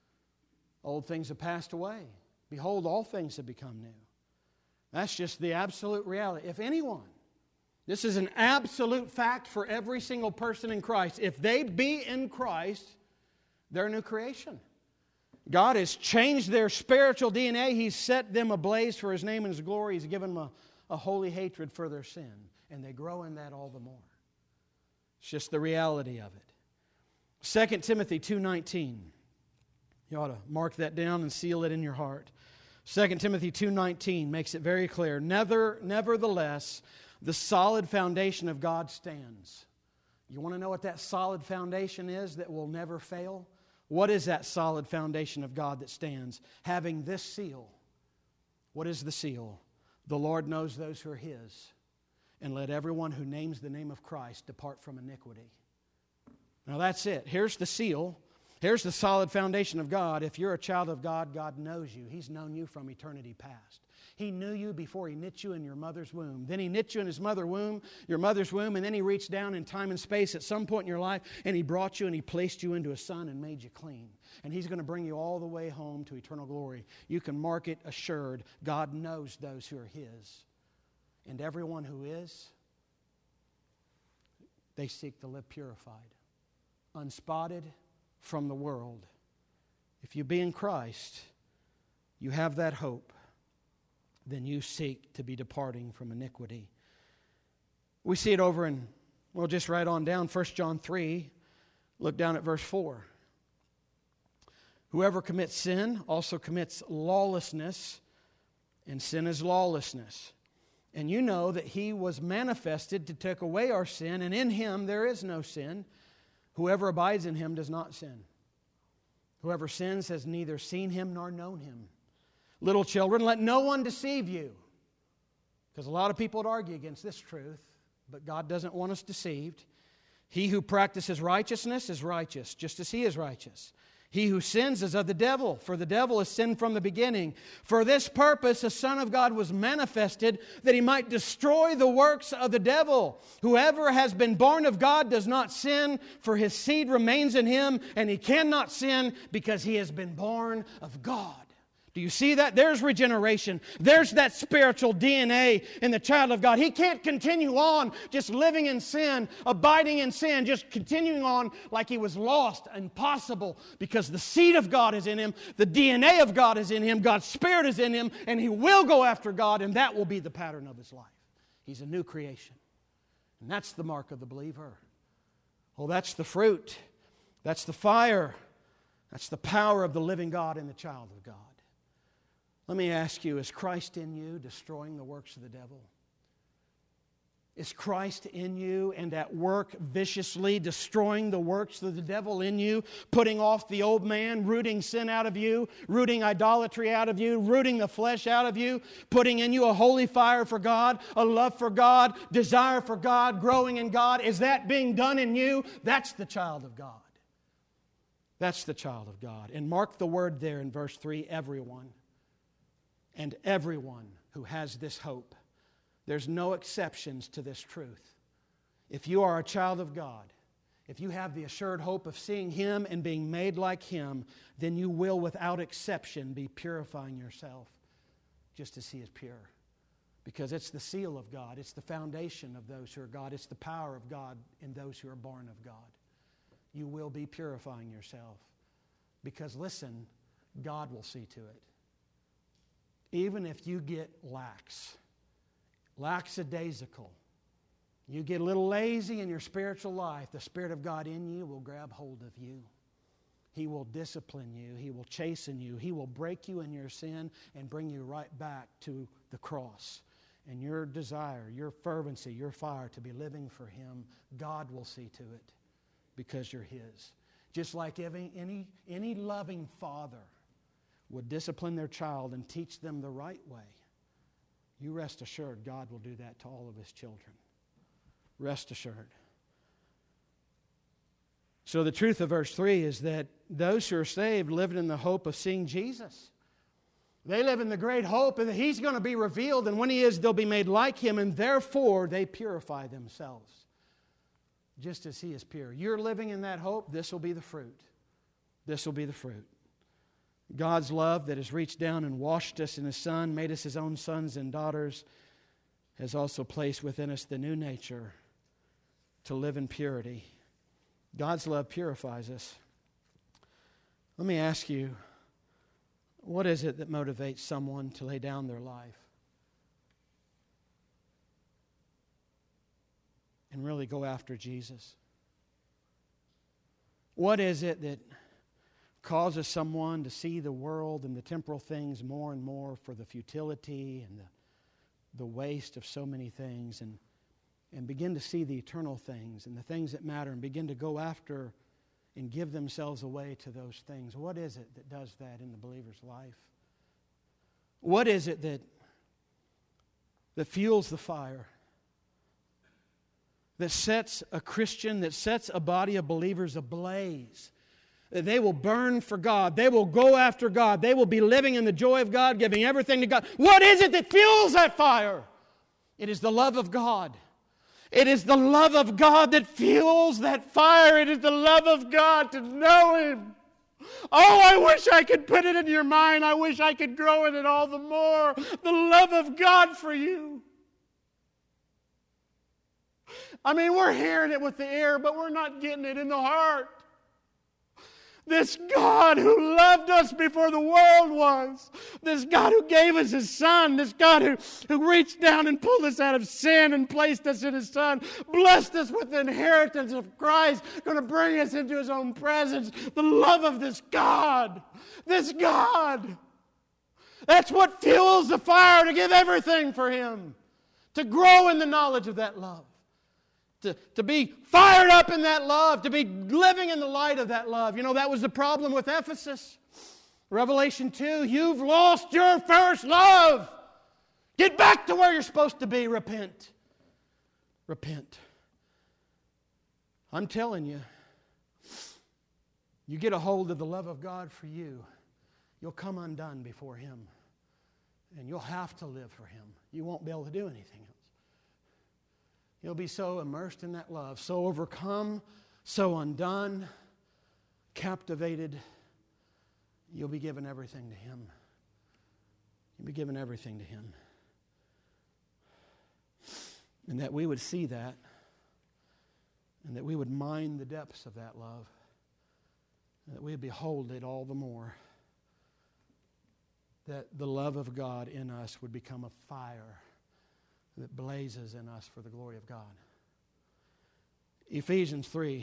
Old things have passed away. Behold, all things have become new. That's just the absolute reality. If anyone, this is an absolute fact for every single person in Christ. If they be in Christ, they're a new creation. God has changed their spiritual DNA. He's set them ablaze for His name and His glory. He's given them a holy hatred for their sin. And they grow in that all the more. It's just the reality of it. 2 Timothy 2:19. You ought to mark that down and seal it in your heart. 2 Timothy 2:19 makes it very clear. Nevertheless, the solid foundation of God stands. You want to know what that solid foundation is that will never fail? What is that solid foundation of God that stands? Having this seal. What is the seal? The Lord knows those who are His. And let everyone who names the name of Christ depart from iniquity. Now that's it. Here's the seal. Here's the solid foundation of God. If you're a child of God, God knows you. He's known you from eternity past. He knew you before He knit you in your mother's womb. Then He knit you in your mother's womb, and then He reached down in time and space at some point in your life, and He brought you and He placed you into a son and made you clean. And He's going to bring you all the way home to eternal glory. You can mark it assured. God knows those who are His. And everyone who is, they seek to live purified, unspotted from the world. If you be in Christ, you have that hope. Then you seek to be departing from iniquity. We see it over in, well, just right on down, 1 John 3. Look down at verse 4. Whoever commits sin also commits lawlessness, and sin is lawlessness. And you know that He was manifested to take away our sin, and in Him there is no sin. Whoever abides in Him does not sin. Whoever sins has neither seen Him nor known Him. Little children, let no one deceive you. Because a lot of people would argue against this truth, but God doesn't want us deceived. He who practices righteousness is righteous, just as He is righteous. He who sins is of the devil, for the devil has sinned from the beginning. For this purpose the Son of God was manifested, that He might destroy the works of the devil. Whoever has been born of God does not sin, for his seed remains in him, and he cannot sin because he has been born of God. Do you see that? There's regeneration. There's that spiritual DNA in the child of God. He can't continue on just living in sin, abiding in sin, just continuing on like he was lost. Impossible, because the seed of God is in him, the DNA of God is in him, God's Spirit is in him, and he will go after God, and that will be the pattern of his life. He's a new creation. And that's the mark of the believer. Oh, that's the fruit. That's the fire. That's the power of the living God in the child of God. Let me ask you, is Christ in you destroying the works of the devil? Is Christ in you and at work viciously destroying the works of the devil in you, putting off the old man, rooting sin out of you, rooting idolatry out of you, rooting the flesh out of you, putting in you a holy fire for God, a love for God, desire for God, growing in God? Is that being done in you? That's the child of God. That's the child of God. And mark the word there in verse 3, everyone. And everyone who has this hope. There's no exceptions to this truth. If you are a child of God, if you have the assured hope of seeing Him and being made like Him, then you will without exception be purifying yourself just as He is pure. Because it's the seal of God. It's the foundation of those who are God. It's the power of God in those who are born of God. You will be purifying yourself. Because listen, God will see to it. Even if you get lackadaisical, you get a little lazy in your spiritual life, the Spirit of God in you will grab hold of you. He will discipline you. He will chasten you. He will break you in your sin and bring you right back to the cross. And your desire, your fervency, your fire to be living for Him, God will see to it because you're His. Just like any loving father would discipline their child and teach them the right way, you rest assured God will do that to all of His children. Rest assured. So the truth of verse 3 is that those who are saved live in the hope of seeing Jesus. They live in the great hope that He's going to be revealed, and when He is, they'll be made like Him, and therefore they purify themselves, just as He is pure. You're living in that hope, this will be the fruit. This will be the fruit. God's love that has reached down and washed us in His Son, made us His own sons and daughters, has also placed within us the new nature to live in purity. God's love purifies us. Let me ask you, what is it that motivates someone to lay down their life and really go after Jesus? What is it that causes someone to see the world and the temporal things more and more for the futility and the waste of so many things, and begin to see the eternal things and the things that matter, and begin to go after and give themselves away to those things? What is it that does that in the believer's life? What is it that fuels the fire, that sets a Christian, that sets a body of believers ablaze, They will burn for God. They will go after God. They will be living in the joy of God, giving everything to God. What is it that fuels that fire? It is the love of God. It is the love of God that fuels that fire. It is the love of God to know Him. Oh, I wish I could put it in your mind. I wish I could grow in it all the more. The love of God for you. I mean, we're hearing it with the ear, but we're not getting it in the heart. This God who loved us before the world was. This God who gave us His Son. This God who reached down and pulled us out of sin and placed us in His Son. Blessed us with the inheritance of Christ. Going to bring us into His own presence. The love of this God. This God. That's what fuels the fire to give everything for Him. To grow in the knowledge of that love. To be fired up in that love, to be living in the light of that love. You know, that was the problem with Ephesus. Revelation 2, you've lost your first love. Get back to where you're supposed to be. Repent. Repent. I'm telling you, you get a hold of the love of God for you, you'll come undone before Him. And you'll have to live for Him. You won't be able to do anything else. You'll be so immersed in that love, so overcome, so undone, captivated. You'll be given everything to Him. You'll be given everything to Him. And that we would see that, and that we would mine the depths of that love, and that we would behold it all the more. That the love of God in us would become a fire that blazes in us for the glory of God. Ephesians 3,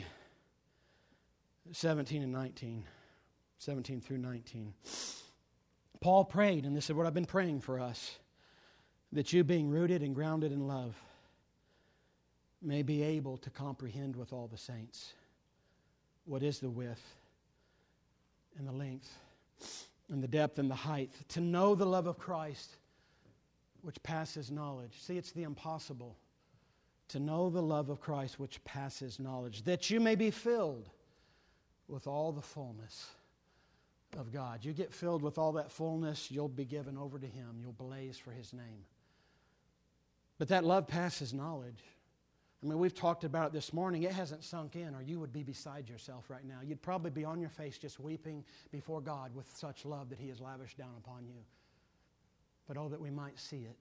17 and 19. 17 through 19. Paul prayed, and this is what I've been praying for us, that you, being rooted and grounded in love, may be able to comprehend with all the saints what is the width and the length and the depth and the height, to know the love of Christ, which passes knowledge. See, it's the impossible. To know the love of Christ which passes knowledge, that you may be filled with all the fullness of God. You get filled with all that fullness, you'll be given over to Him. You'll blaze for His name. But that love passes knowledge. I mean, we've talked about it this morning. It hasn't sunk in, or you would be beside yourself right now. You'd probably be on your face just weeping before God with such love that He has lavished down upon you. But oh, that we might see it.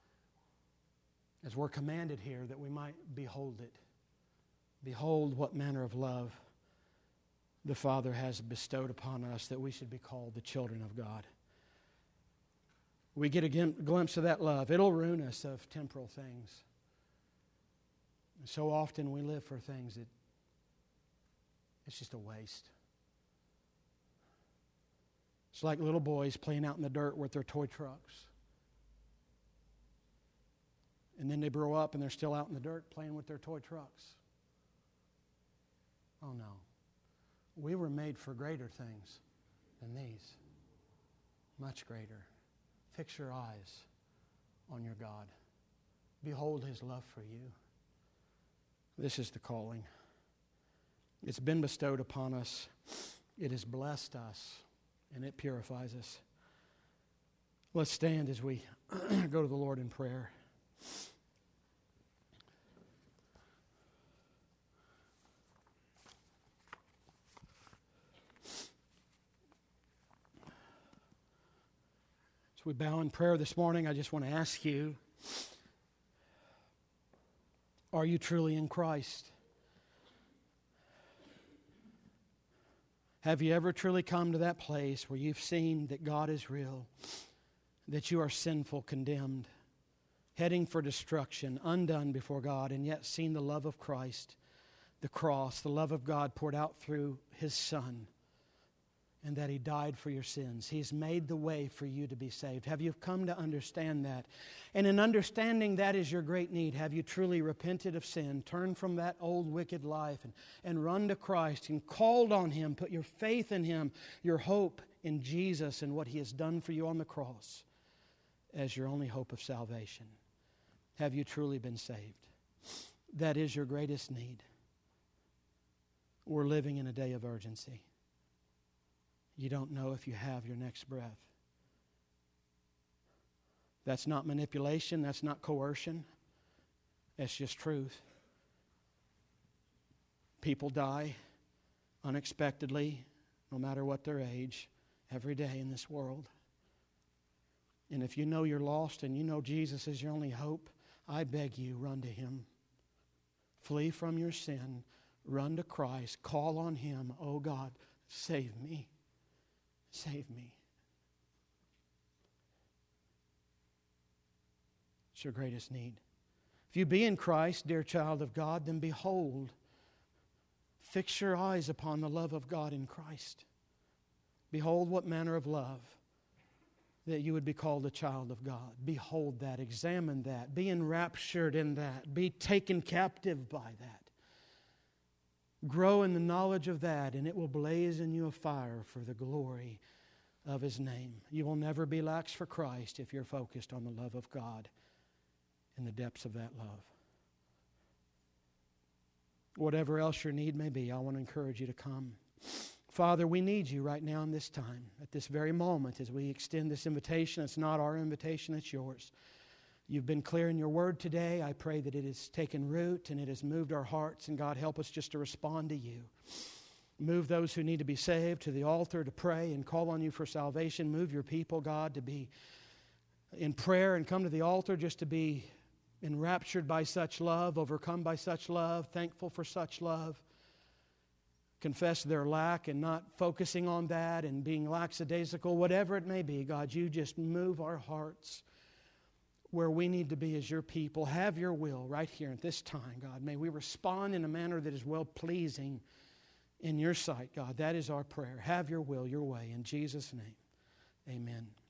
As we're commanded here, that we might behold it. Behold what manner of love the Father has bestowed upon us, that we should be called the children of God. We get a glimpse of that love. It'll ruin us of temporal things. And so often we live for things that it's just a waste. It's like little boys playing out in the dirt with their toy trucks. And then they grow up and they're still out in the dirt playing with their toy trucks. Oh no. We were made for greater things than these. Much greater. Fix your eyes on your God. Behold His love for you. This is the calling. It's been bestowed upon us. It has blessed us. And it purifies us. Let's stand as we go to the Lord in prayer. As we bow in prayer this morning, I just want to ask you, are you truly in Christ? Have you ever truly come to that place where you've seen that God is real, that you are sinful, condemned, heading for destruction, undone before God, and yet seen the love of Christ, the cross, the love of God poured out through His Son, and that He died for your sins? He's made the way for you to be saved. Have you come to understand that? And in understanding that is your great need. Have you truly repented of sin, turned from that old wicked life, and run to Christ and called on Him, put your faith in Him, your hope in Jesus and what He has done for you on the cross as your only hope of salvation? Have you truly been saved? That is your greatest need. We're living in a day of urgency. you don't know if you have your next breath. That's not manipulation. That's not coercion. That's just truth. People die unexpectedly, no matter what their age, every day in this world. And if you know you're lost and you know Jesus is your only hope, I beg you, run to Him. Flee from your sin. Run to Christ. Call on Him. Oh God, save me. Save me. It's your greatest need. If you be in Christ, dear child of God, then behold, fix your eyes upon the love of God in Christ. Behold what manner of love, that you would be called a child of God. Behold that, examine that, be enraptured in that, be taken captive by that. Grow in the knowledge of that, and it will blaze in you a fire for the glory of His name. You will never be lax for Christ if you're focused on the love of God in the depths of that love. Whatever else your need may be, I want to encourage you to come. Father, we need You right now in this time, at this very moment, as we extend this invitation. It's not our invitation, it's Yours. You've been clear in Your word today. I pray that it has taken root and it has moved our hearts. And God, help us just to respond to You. Move those who need to be saved to the altar to pray and call on You for salvation. Move Your people, God, to be in prayer and come to the altar just to be enraptured by such love, overcome by such love, thankful for such love. Confess their lack and not focusing on that and being lackadaisical, whatever it may be. God, You just move our hearts where we need to be as Your people. Have Your will right here at this time, God. May we respond in a manner that is well-pleasing in Your sight, God. That is our prayer. Have Your will, Your way. In Jesus' name, amen.